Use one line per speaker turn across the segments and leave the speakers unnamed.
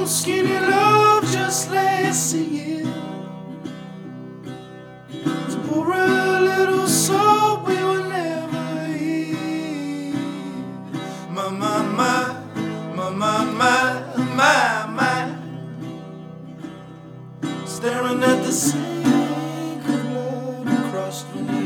on, skinny love just last a year. To pour a little salt we will never hear. My, my, my, my, my, my, my, my. Staring at the sink of blood across the knee.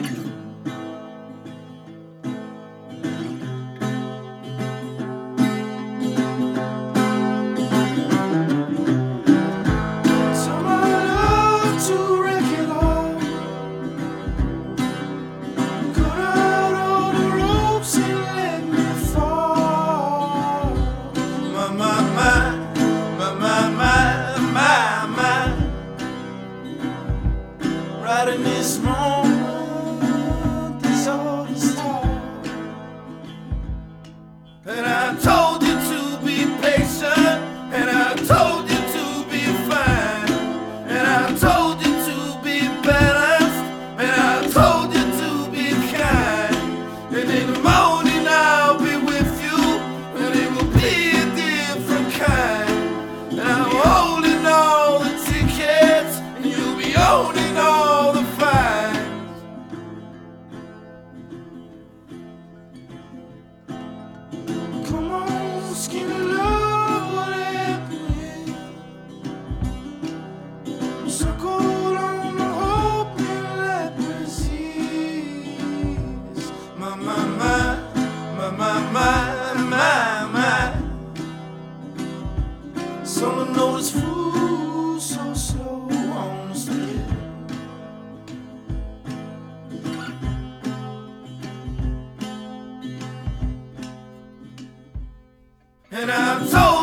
Right in this moment, this all is taught. And I told you to be patient, and I told you to be fine, and I told you to be balanced, and I told you to be kind. And in the morning I'll be with you, and it will be a different kind. And I'm holding all the tickets, and you'll be owning all the fines. Come on, skinny love, what happened? Circled on the hope and leprosies. My, my, my, my, my, my, my, my. Someone noticed food so slow on the stairs. And I'm told